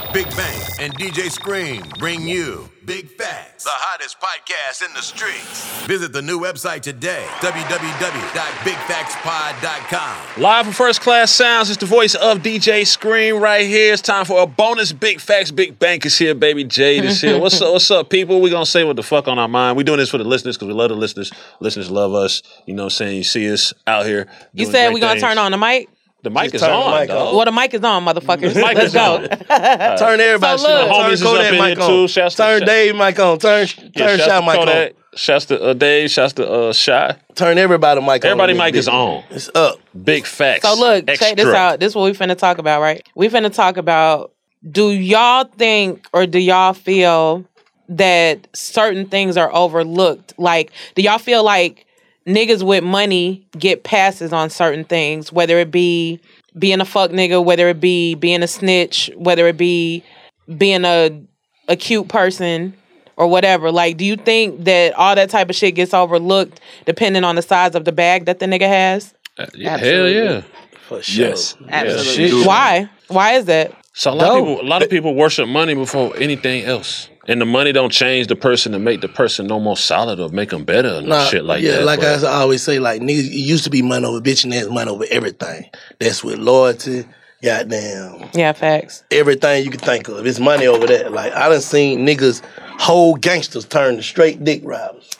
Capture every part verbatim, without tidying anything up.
Big Bang and D J Scream bring you Big Facts, the hottest podcast in the streets. Visit the new website today, w w w dot big facts pod dot com. Live from First Class Sounds, it's the voice of D J Scream right here. It's time for a bonus Big Facts. Big Bank is here, baby. Jade is here. What's up, what's up, people? We're going to say what the fuck on our mind. We're doing this for the listeners because we love the listeners. Listeners love us. You know what I'm saying? You see us out here. You said we're going to turn on the mic? The mic Just is turn the on, mic dog. on. Well, the mic is on, motherfuckers. The mic Let's is go. on. Turn everybody So shit look, on. homies Turn is Kodak up in mic here, on. too. Shouts to- Turn Dave mic on. Turn turn Yeah, shouts Shy to mic Kodak. on. Shouts to uh, Dave. Shouts to uh, Shy. Turn everybody mic on. Everybody in this mic is bitch. on. It's up. Big Facts. So look, Extra. check this out. This is what we finna talk about, right? We finna talk about, do y'all think or do y'all feel that certain things are overlooked? Like, do y'all feel like niggas with money get passes on certain things, whether it be being a fuck nigga, whether it be being a snitch, whether it be being a a cute person or whatever? Like, do you think that all that type of shit gets overlooked depending on the size of the bag that the nigga has? Uh, yeah, hell yeah. For sure. Yes. Absolutely. Yeah. Why? Why is that? So a lot of people, a lot of people worship money before anything else, and the money don't change the person to make the person no more solid or make them better and Nah, shit like yeah, that. like but- I always say, like niggas, it used to be money over bitch, and there's money over everything. That's with loyalty, goddamn, Yeah, facts. everything you can think of. It's money over that. Like I done seen niggas, whole gangsters turn to straight dick riders.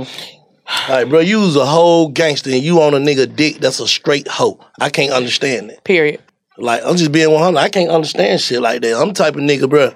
Mm-hmm. Like, bro, you was a whole gangster and you on a nigga dick that's a straight hoe. I can't understand that. Period. Like, I'm just being one hundred. I can't understand shit like that. I'm the type of nigga, bro.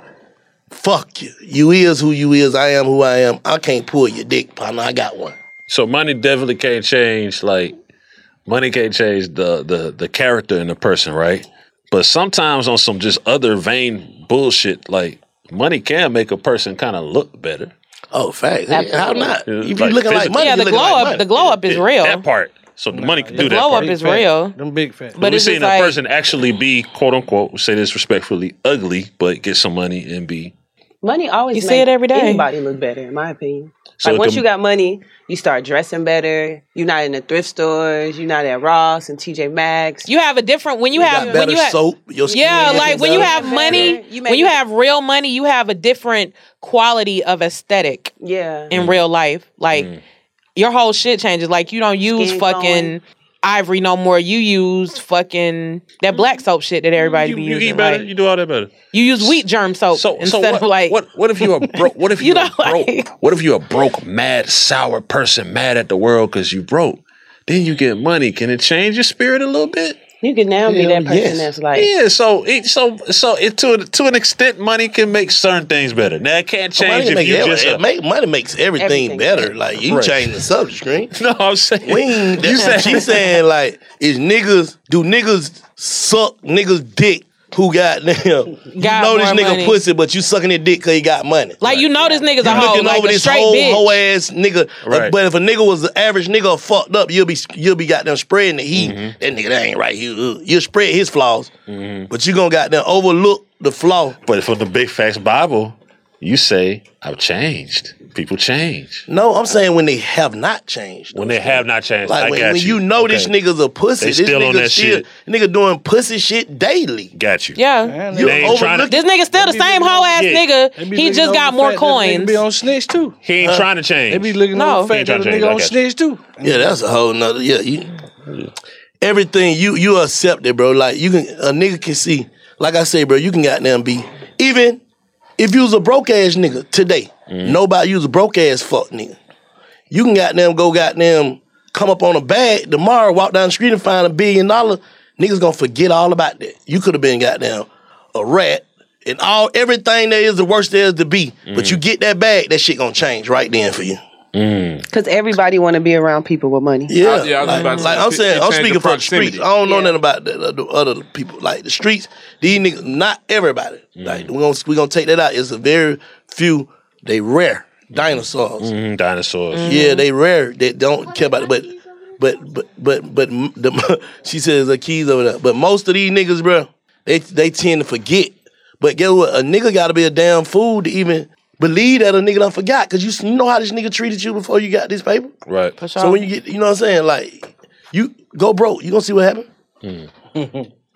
Fuck you. You is who you is. I am who I am. I can't pull your dick, partner. I got one. So money definitely can't change. Like money can't change the the the character in the person, right? But sometimes on some just other vain bullshit, like money can make a person kind of look better. Oh, facts. Hey, how not? Yeah, If you like looking like physically. money, Yeah, you the looking glow like up. money. The glow up is Yeah, real. That part. So the money can The do that glow part. up is Big fat. real. Them big fat. But But we it's seen just a like, person actually be quote unquote, we say this respectfully, ugly, but get some money and be. Money always You makes see it every day. anybody look better, in my opinion. So like once the- you got money, you start dressing better. You're not in the thrift stores. You're not at Ross and T J Maxx. you have a different when you, You have got when better you have soap. Your skin yeah, looking like when you better. have money, You when make you it- have real money, you have a different quality of aesthetic Yeah. in real life. Like Mm. your whole shit changes. Like you don't use Skin fucking glowing. Ivory no more. You use fucking that black soap shit that everybody You, be you using. eat better. Like, you do all that better. you use wheat germ soap So, instead so what, of like what? What if you a broke? What if you, You a know, broke? like- What if you a broke, mad, sour person, mad at the world because you broke? Then you get money. Can it change your spirit a little bit? You can now be Hell that person yes. that's like, Yeah. So, it, so, so, it, to to an extent, money can make certain things better. Now, it can't change Money, if make you every- just. it make, money makes everything, Everything. better. Like, you Right. change the subject screen. No, I'm saying. We ain't, You said- she saying, like, is niggas, do niggas suck niggas dick who got damn, you Got know this more nigga money. pussy, but you sucking his dick because he got money. like you know this nigga's You a hoe, looking like over a this straight whole bitch. hoe ass nigga. Right. But if a nigga was the average nigga or fucked up, you'll be you'll be goddamn spreading the heat. Mm-hmm. That nigga that ain't right here. Uh, You'll spread his flaws, but you gonna goddamn overlook the flaw. But from the Big Facts Bible, you say, I've changed. People change. No, I'm saying when they have not changed. When they have not changed, Like I when, got when you. you know this Okay. nigga's a pussy, They this still on nigga that still shit. nigga doing pussy shit daily. Got you. Yeah. Man, You They ain't trying to- overlook This nigga still the same hoe ass Yeah. they nigga. be He looking just over got the more fact that the nigga coins. be on snitch too. He ain't trying to change. They be looking No. over the He ain't fact that trying the to nigga on change, I got you. snitch too. Yeah, that's a whole nother. Yeah, you. Everything you you accept it, bro. Like you can a nigga can see. Like I say, bro, you can goddamn be even if you was a broke ass nigga today. Nobody you was a broke ass fuck nigga. You can goddamn go goddamn come up on a bag tomorrow, walk down the street and find a billion dollar. Niggas gonna forget all about that. You could have been goddamn a rat and all everything there is the worst there is to be. But you get that bag, that shit gonna change right then for you. because everybody want to be around people with money. Yeah, I- yeah, I was like, about to like say, I'm it- saying, it I'm changed speaking the for the streets. proximity. I don't know Yeah. nothing about the, the other people. Like the streets, these niggas, not everybody. Like we're gonna we gonna take that out. It's a very few. They rare dinosaurs. Mm, dinosaurs. Yeah, they rare. They don't care about it. But but but but but m- the, she says the keys over there. But most of these niggas, bro, they they tend to forget. But guess what? A nigga got to be a damn fool to even believe that a nigga done forgot. Cause you you know how this nigga treated you before you got this paper. Right. For sure. So when you get, you know what I'm saying, like, you go broke, you gonna see what happen.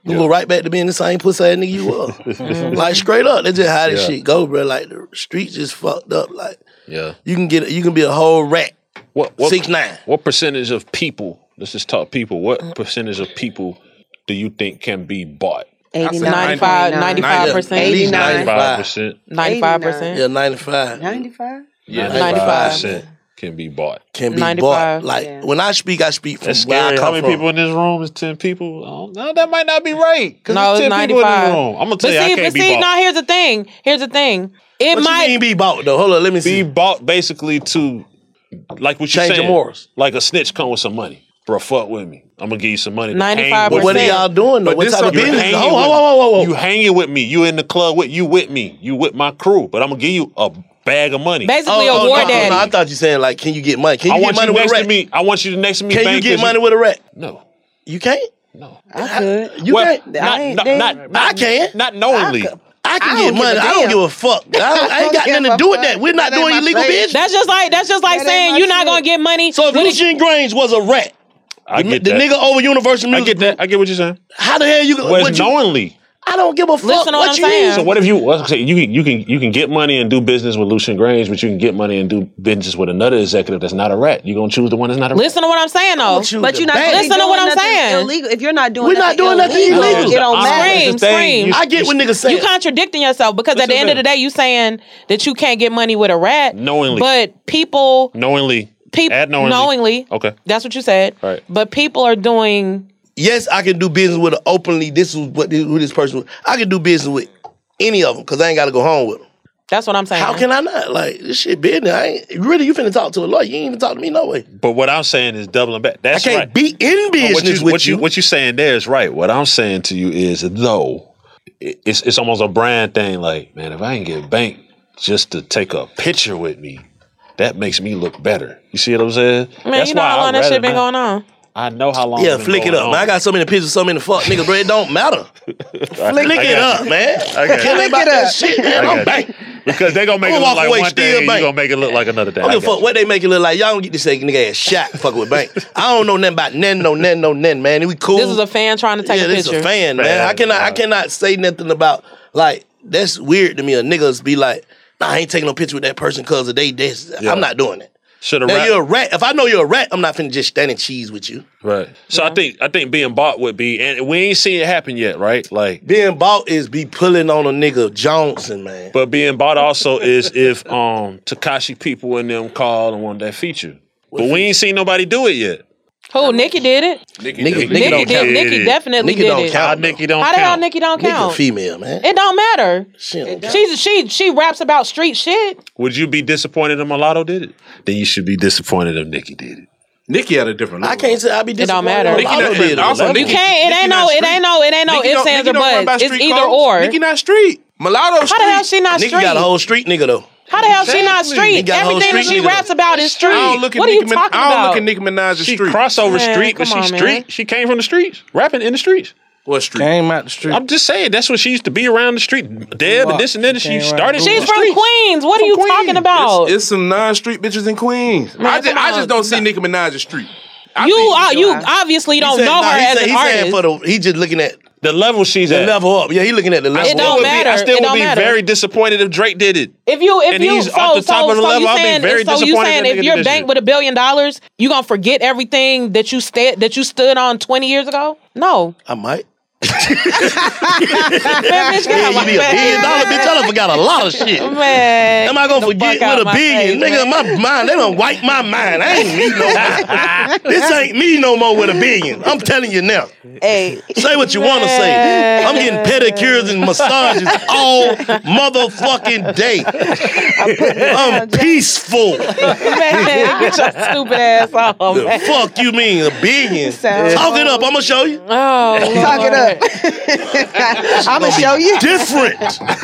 You go right back to being the same pussy ass nigga you were. Like straight up, that's just how this Yeah. shit go, bro. Like the streets just fucked up. Like Yeah. you can get, you can be a whole rat. What, what Six nine. What percentage of people? Let's just talk people. What percentage of people do you think can be bought? eighty-nine. ninety-five, ninety-five percent. At least eighty-nine. Ninety-five percent. ninety-five percent. Yeah, ninety-five. ninety-five? Yeah, ninety-five. ninety-five percent can be bought. Can be ninety-five. bought. Like Yeah. when I speak, I speak from That's where I scary. come How many from. people in this room is ten people? Oh, no, that might not be right. Cause No, there's it's ten people in ninety-five. this room. I'm gonna tell But you, I see, can't but be see, bought. now here's the thing. Here's the thing. It What might you mean be bought though? Hold on, let me see. Be bought basically to, like what you're Change saying. your morals. Like a snitch come with some money. Bro, fuck with me. I'm gonna give you some money. to hang ninety-five with What are me. y'all doing though? But What this type of something- You business? hanging Hold with- on, whoa, whoa, whoa, You whoa. hanging with me. You in the club with you with me. You with my crew. But I'm gonna give you a bag of money. basically Oh, a oh, war no, daddy. no, I thought you saying like, can you get money? Can I you want get money you with a next rat? to me. I want you to next to me. Can you bank, get 'cause money with a rat? No. You can't. No. I could. You Well, can't. not, I ain't not, there. not, not, I can. Not knowingly. I could. I can I get don't give money. a I don't damn. give a fuck. I, don't, I ain't don't got give nothing a to do with fuck. that. We're not That ain't doing my illegal shit. business. That's just like that's just like That ain't saying my you're not shit. gonna get money. So if when it- Lucien Grange was a rat, I the, get the that. nigga over Universal I Music, get that. I get what you're saying. how the hell you? Well, what it's you knowingly. I don't give a fuck. Listen to what what I'm you saying. mean? So what if you? What, say, you can you can you can get money and do business with Lucien Grange, but you can get money and do business with another executive that's not a rat. You gonna choose the one that's not a rat. listen to what I'm saying though. Choose But the you're not bag. gonna be Listen to doing what I'm nothing saying. Illegal. If you're not doing We're not nothing doing nothing illegal, illegal. it don't The matter. honest Scream, thing, scream. you- I get what niggas say. You contradicting yourself because at Listen the end to of the day, you saying that you can't get money with a rat. Knowingly. But people, knowingly. people Add knowingly. knowingly. Okay. That's what you said. Right. But people are doing. Yes, I can do business with it openly. This is what this, who this person. Was. I can do business with any of them because I ain't got to go home with them. That's what I'm saying. How can I not? Like this shit business. I ain't really. You finna talk to a lawyer. You ain't even talk to me no way. But what I'm saying is doubling back. I That's can't right. be in No, business what you, with what you. you what you saying there is right. What I'm saying to you is though it- it's it's almost a brand thing. Like man, if I can get bank just to take a picture with me, that makes me look better. You see what I'm saying? Man, That's you know why how I'd long that rather shit been not- going on. I know how long. Yeah, it's been flick it going up, on. man. I got so many pictures, so many fuck niggas, bro. It don't matter. Flick it got up, man. I got Can't you. about that shit, man. I I'm got bank. you. Because they gonna make I'ma it look walk like away one still thing. You bank. gonna make it look like another thing. I don't I give a got fuck what they make it look like. Y'all don't get this nigga ass shot fucking with bank. I don't know nothing about nothing, no nothing, no nothing, man. We cool. This is a fan trying to take yeah, a this picture. is a fan, man. Man, I cannot, I wow. cannot say nothing about like that's weird to me. A niggas be like, nah, I ain't taking no picture with that person because of they this. Yeah. I'm not doing it. Should have Now rap- you're a rat. If I know you're a rat, I'm not finna just stand and cheese with you. Right. So I think I think being bought would be, and we ain't seen it happen yet, right? Like, Being bought is be pulling on a nigga Johnson, man. but being bought also is if um Tekashi people and them call and want that feature. But we ain't seen nobody do it yet. Who? Nikki did it. Nikki, Nikki- Nikki Nikki Nikki don't did. count. Nikki definitely Nikki did don't it. count. How Nikki don't How the hell count? Nikki don't Nigga count? female, man. It don't matter. She don't count. She's she she raps about street shit. Would you be disappointed if Mulatto did it? Then you should be disappointed if Nikki did it. Nikki had a different I level. can't say I be don't disappointed. matter. when Nikki Lotto not- did it. also, You Nikki- can't. It Nikki ain't not no. It street. ain't no. It ain't no Nikki ifs, don't- ands, Nikki or don't run by buts. It's street either codes. or. Nikki not street. Mulatto street. How the hell she not Nikki street? got a whole street nigga though. How the hell she not Exactly. street? He got a whole Everything that street she nigga. raps about is street. I don't look at What are Nicki you Min- talking I don't about? look at Nicki Minaj as She street. crossover Man, street, but come she on, street. man. She came from the streets, rapping in the streets. What street? Came out the street. I'm just saying that's what she used to be around the street. Deb and this and that. And she Came around started. the in She's the from streets. Queens. What are From you Queens. talking about? It's, it's some non-street bitches in Queens. I just, come I on. just don't see Nicki Minaj as street. I you think- uh, you obviously don't He said- know nah, her he as said- an he saying artist. for the, he just looking at The level she's the at. level up. Yeah, he looking at the level It up. don't would be- matter. I still It would don't be matter. very disappointed if Drake did it. If you if And you he's so off the so top of the so level, you I'll be saying very so you disappointed saying that if nigga you're did this banked shit. with a billion dollars, you gonna forget everything that you sta- that you stood on twenty years ago? No. I might. Man, bitch, get Yeah, out you my be a billion face. dollar bitch. I done forgot a lot of shit. Man, Am I gonna the forget fuck out with a my billion? face, Nigga, man. my mind, they done wipe my mind. I ain't me no more. This ain't me no more with a billion. I'm telling you now. Hey, Say what you want to say. I'm getting pedicures and massages all motherfucking day. I'm peaceful. Man, get your stupid ass on, The man. fuck you mean a billion? Sounds- Talk it up. I'm gonna show you. Oh, talk it up. I'm gonna show you. Different.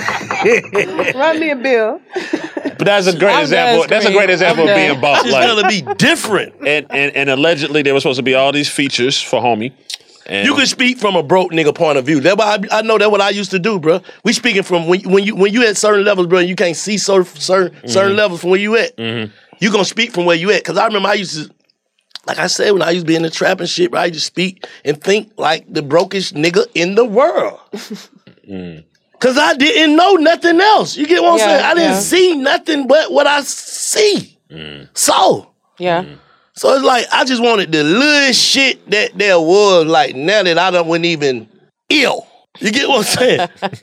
Run me a bill. But that's a great I'm example. done That's a great screaming. example I'm of done. being bought. It's Like, gonna be different. and, and and allegedly there were supposed to be all these features for homie. And You can speak from a broke nigga point of view. That's what I, I know. That's what I used to do, bro. We speaking from when when you when you at certain levels, bro. And you can't see certain certain, certain levels from where you at. You gonna speak from where you at? Because I remember I used to like I said, when I used to be in the trap and shit, bro, I used to speak and think like the brokest nigga in the world. mm. Cause I didn't know nothing else. You get what I'm Yeah, saying? I didn't yeah. see nothing but what I see. Mm. So, Yeah. Mm. so it's like I just wanted the little shit that there was. Like now that I don't wasn't even ill. You get what I'm saying?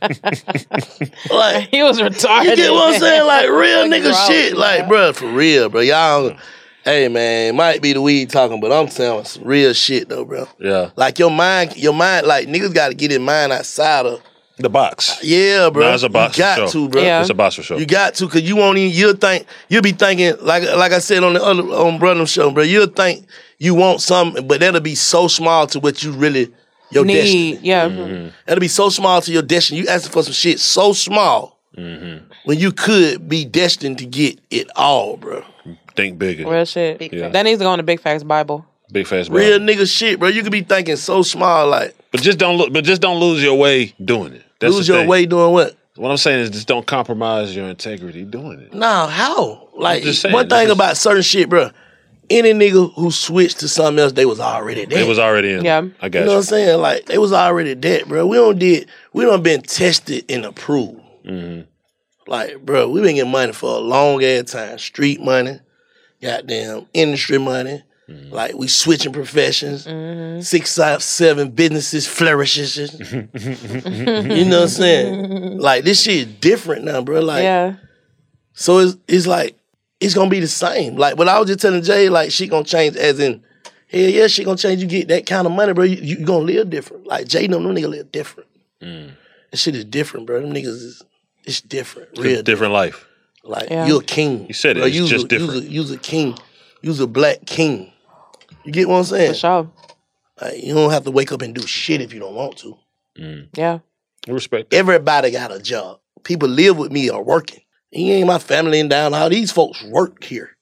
Like He was retarded. you get what I'm saying? Like real Fucking nigga wrong shit. with Like, that. bro, for real, bro. Y'all, hey man, might be the weed talking, but I'm saying some real shit though, bro. Yeah. Like your mind, your mind, like niggas got to get in mind outside of. The box. Yeah, bro. No, it's a box You got for sure. to, bro. Yeah. It's a box for sure. You got to, cause you won't even. You'll think you'll be thinking like like I said on the other on Brother show, bro. You'll think you want something, but that'll be so small to what you really your destiny. Need. Yeah. Mm-hmm. That'll be so small to your destiny. You asking for some shit so small Mm-hmm. when you could be destined to get it all, bro. Think bigger. Real shit. Big Yeah. That needs to go in the Big Facts Bible. Big fast bro. Real nigga shit, bro. You could be thinking so small, like But just don't look. But just don't lose your way doing it. That's lose the your thing. way doing what? What I'm saying is just don't compromise your integrity doing it. Nah, how? Like just saying, one this thing is- about certain shit, bro. Any nigga who switched to something else, they was already there. It was already in. Yeah. I got You you. know what I'm saying? Like they was already dead, bro. We don't did. We don't been tested and approved. Mm-hmm. Like, bro, we been getting money for a long ass time. Street money, goddamn industry money. Mm-hmm. Like we switching professions. Six, five, seven businesses flourishes. You know what I'm saying? Like this shit is different now, bro. Like, Yeah. so it's it's like it's gonna be the same. Like, but I was just telling Jay, like she gonna change as in. Hell yeah, she gonna change. You get that kind of money, bro. You, you gonna live different. Like Jay, them, them niggas live different. Mm. That shit is different, bro. Them niggas is it's different, It's real a different. different life. Like Yeah. you a king. You said it, bro. it's You's just a, different. You's a, you's a king. You's a black king. You get what I'm saying? For sure. Like, you don't have to wake up and do shit if you don't want to. Yeah. I respect that. Everybody got a job. People live with me or working. He ain't my family in down. How these folks work here.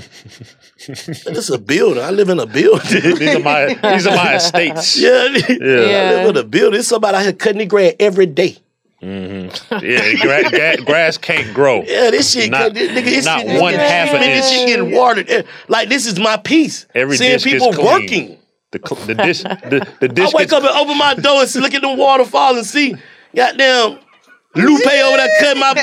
It's a building. I live in a building. These are my these are my estates. Yeah, Yeah. I live in a building. There's somebody out here cutting the grass every day. Mm-hmm. Yeah, gra- gra- grass can't grow. Yeah, this shit, Not- this, nigga, this not shit, this one shit- half an This shit inch. getting watered. Eh, Like this is my piece. Every Seeing dish people gets clean. working. The cl- the dish the, the I dish wake gets up and open my door and see, look at the waterfall and see, goddamn, Lupe over there cutting my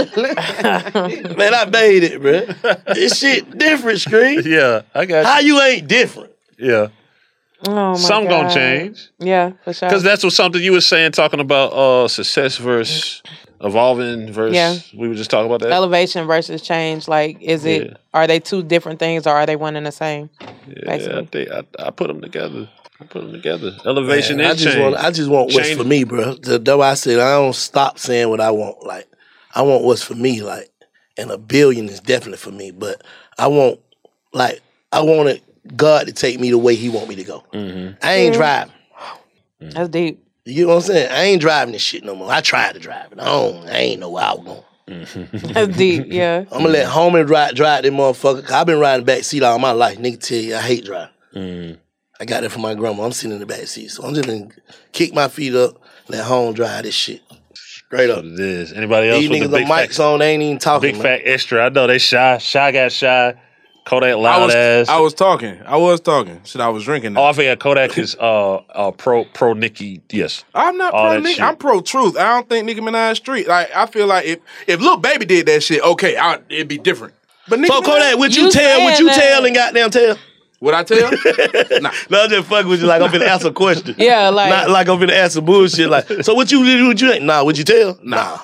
bushes. Man, I made it, bro. This shit different, Screen. Yeah, I got How you ain't different? you. Yeah. Oh my Some God. gonna change. Yeah, for sure. Because that's what something you were saying, talking about uh, success versus evolving versus. Yeah. We were just talking about that. Elevation versus change. Like, is it? Yeah. Are they two different things, or are they one and the same? yeah, basically. I, think I, I put them together. I put them together. Elevation Man, I and just change. want, I just want what's Change- for me, bro. The- That's why I said I don't stop saying what I want. Like, I want what's for me. Like, and a billion is definitely for me. But I want, like, I wanted God to take me the way He want me to go. Mm-hmm. I ain't driving. That's deep. You get what I'm saying? I ain't driving this shit no more. I tried to drive it. I don't. I ain't know where I was going. That's deep. Yeah. I'm gonna let homie drive drive that motherfucker. Cause I've been riding the back seat all my life. Nigga tell you I hate driving. Mm. I got it from my grandma. I'm sitting in the back seat, so I'm just gonna kick my feet up, let home drive this shit. Straight up. What it is. Anybody else These with niggas the the big mics facts? on, they ain't even talking. Big man. fat extra. I know they shy. Shy got shy. Kodak I loud was, ass. I was talking. I was talking. Shit, I was drinking. Now. Oh, I forgot Kodak is uh uh pro pro Nicki. Yes. I'm not all pro that Nicki. shit. I'm pro truth. I don't think Nicki Minaj street. Like I feel like if if Lil Baby did that shit, okay, I, it'd be different. But Nicki So Kodak, Minaj, what you, You tell, what you saying tell that- and goddamn tell? would I tell? nah. No, I'm just fucking with you like I'm finna answer a question. Yeah, like- Not like I'm finna answer bullshit. Like, so what you do, what you ain't? Nah, what you tell? Nah.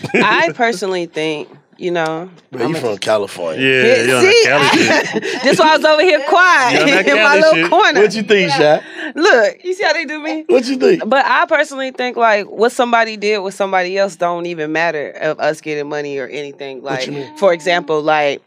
I personally think, you know, Bro, you from California. Yeah, you on see, that Cali shit. that's why I was over here You on quiet that in my Cali little shit? corner. What you think, Shy? Look, you see how they do me? What you think? But I personally think like what somebody did with somebody else don't even matter of us getting money or anything. Like, you mean? for example, like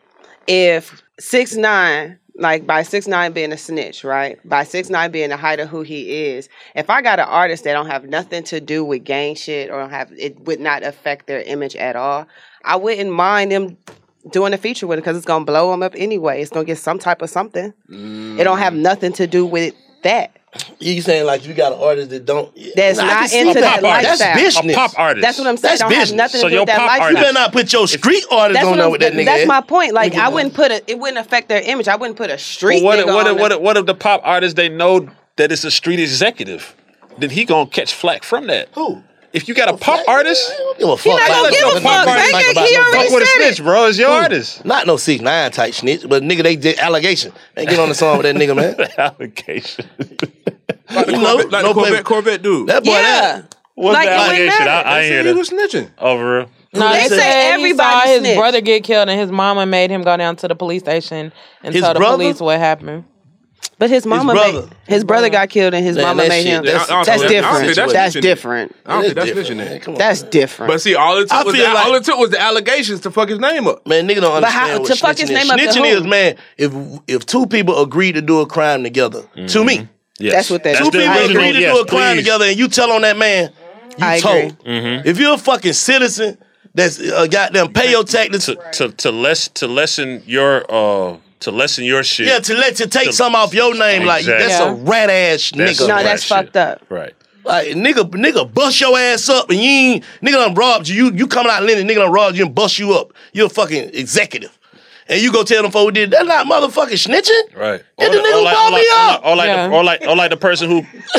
if six nine, like by six nine being a snitch, right? By six nine being the height of who he is. If I got an artist that don't have nothing to do with gang shit or have it would not affect their image at all, I wouldn't mind them doing a feature with it because it's gonna blow them up anyway. It's gonna get some type of something. It don't have nothing to do with that. You saying like you got an artist that don't That's Nah, I not can see into that. that lifestyle. That's business. A pop artist. That's what I'm saying. That's Don't have business. nothing So to do your with that pop lifestyle. You artist- better not put your street artist That's on what there I'm, with that nigga. That's head. my point. Like Nigga, I wouldn't put a. It wouldn't affect their image. I wouldn't put a street But what, nigga if, what, on if, what, there. if, what if the pop artist, they know that it's a street executive? Then he gonna catch flack from that. Who? If you got a pop artist, I don't give a fuck. not about gonna that. give a Fuck fuck, about man. that. He About no already fuck with a said it. snitch, bro. It's your Who? artist. Not no six nine type snitch, but nigga, they did allegation. They get on the song with that nigga, man. Allegation. Like the You know, Corvette, like no the Corvette, paper. Corvette dude. That boy, Yeah. that. What's Like, the it wouldn't allegation? I, matter. I They ain't said hear he that. was snitching. Over real. No, They they say said everybody he saw his snitched. brother get killed, and his mama made him go down to the police station and His tell the brother? police what happened. But his mama brother. made his brother got killed and his Man, mama that made shit, him. that's- That's, I don't think- I don't think different. that's That's snitching. different. I don't think that's different, snitching. man. there. Come on. That's different. But see, all it I took was feel the, like- all it took was the allegations to fuck his name up. Man, nigga don't But how- understand to what fuck his snitching is. name up to Snitching who? is, man, if if two people agree to do a crime together, to me, Yes. That's what that That's is. two the people I original- agree to yes, do a crime please. together and you tell on that man, you I told. agree. If you're a fucking citizen that's uh, goddamn pay your taxes, to to to less to lessen your uh to lessen your shit. yeah, to let you take To- some off your name, like Exactly. that's a Yeah. rat ass That's nigga. some No, rat that's shit. fucked up. Right. Like nigga, nigga, bust your ass up and you ain't nigga done robbed you. You you coming out Lenny, nigga done robbed you and bust you up. You're a fucking executive. And you go tell them folks who did that not motherfucking snitching. Right. And the nigga or like, bought or like, me up. Or like, Yeah. the, or like, or like the person who,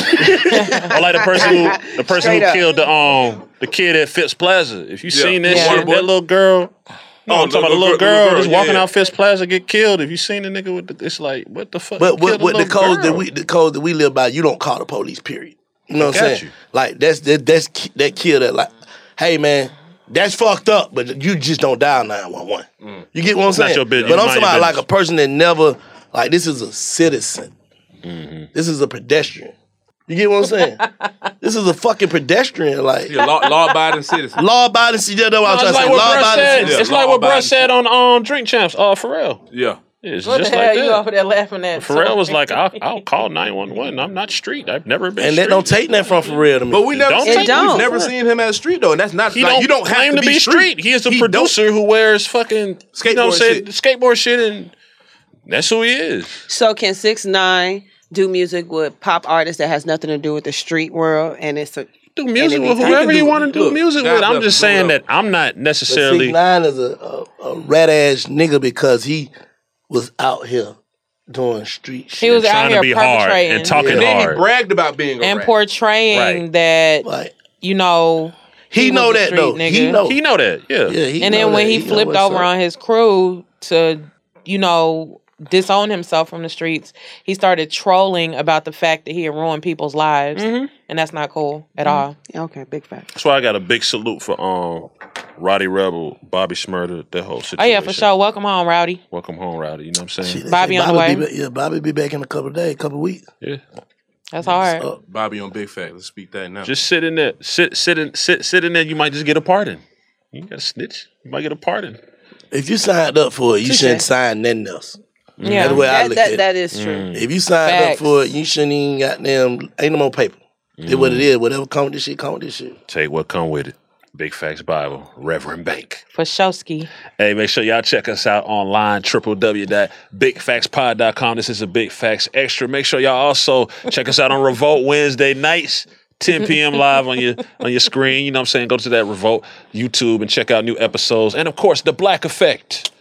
or like the person who, the person Straight who up. killed the um the kid at Phipps Plaza. If you seen that Yeah. shit, that little girl. No, Oh, I'm talking about the the little little girl, girl, just yeah, walking yeah. out Phipps Plaza get killed. If you seen the nigga with the, it's like what the fuck. But You what, killed a what the little codes that girl. we the codes that we live by, you don't call the police. Period. You know what I'm got saying? you. Like that's that that's ki- that kid that like, hey man, that's fucked up, but you just don't dial nine one one. You get what I'm not saying? your business. But You I'm mind talking your about like a business. person that never like this is a citizen. Mm-hmm. This is a pedestrian. You get what I'm saying? This is a fucking pedestrian. Like He a law, law-abiding citizen. law abiding. See that's what I'm No, trying it's to like say. what Law Bruh abiding said. citizen. It's like what law-abiding Bruh said on um Drink Champs. Uh, Pharrell. Yeah. It's What just the like hell that. you over there laughing at? Pharrell was like, I'll, I'll call nine one one. I'm not street. I've never been And street. that don't take that from for real to me. But we never don't seen, take it we've from never Pharrell. seen him as street though, and that's not He like don't you don't have claim to be street. He is a He producer don't. who wears fucking you know what I'm Skateboard saying, shit. skateboard shit, and that's who he is. So can six nine do music with pop artists that has nothing to do with the street world, and it's a Do music And with if he whoever can he do- want to do look, music God with. I'm bless just him, saying whatever. that I'm not But necessarily. six nine is a, a, a rat ass nigga because he was out here doing street shit. He was out trying to here be hard perpetrating and talking And then he hard. bragged about being a and rat. portraying Right. that like you know he, he know was a that street though. nigga. He know. He know that, yeah. Yeah, he and know then when that. he know flipped what's over up. on his crew to, you know, disown himself from the streets, he started trolling about the fact that he had ruined people's lives, Mm-hmm. and that's not cool at all. okay, big fact. That's why I got a big salute for um Roddy Rebel, Bobby Shmurda, that whole Oh situation. yeah, for sure. Welcome home, Rowdy. Welcome home, Rowdy. You know what I'm saying? Shit, they Bobby say on the way. Be back, yeah, Bobby be back in a couple of days, couple of weeks. Yeah. That's hard. Uh, Bobby on Big Fact. Let's speak that now. Just sit in there. Sit sit in sit sit in there, you might just get a pardon. You got to snitch. You might get a pardon. if you signed up for it, you Touche. shouldn't sign nothing else. Yeah. That's the way I That, look that, at it. that is true. If you signed Facts. up for it, you shouldn't even got them. Ain't no more paper. It's what it is. Whatever come with this shit, come with this shit. Take what come with it. Big Facts Bible, Reverend Bank. For Showski. Hey, make sure y'all check us out online, w w w dot big facts pod dot com. This is a Big Facts Extra. Make sure y'all also check us out on Revolt Wednesday nights, ten p.m. live on your on your screen. You know what I'm saying? Go to that Revolt YouTube and check out new episodes. And, of course, The Black Effect.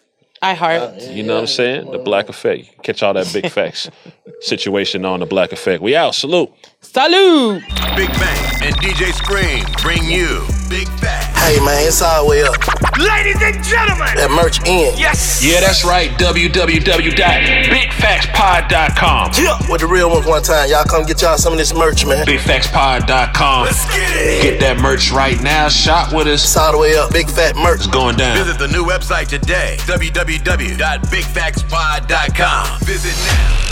I heart. You know what I'm saying? The Black Effect. You can catch all that Big Facts situation on The Black Effect. We out. Salute. Salute. Big Bang and D J Scream bring you Big Facts. Hey man, it's all the way up. Ladies and gentlemen, That merch in. yes. Yeah, that's right. w w w dot big facts pod dot com. Yeah. With the real ones one time. Y'all come get y'all some of this merch, man. big facts pod dot com. Let's get it. Get that merch right now. Shop with us. It's all the way up. Big fat merch. It's going down. Visit the new website today, w w w dot big facts pod dot com. Visit now.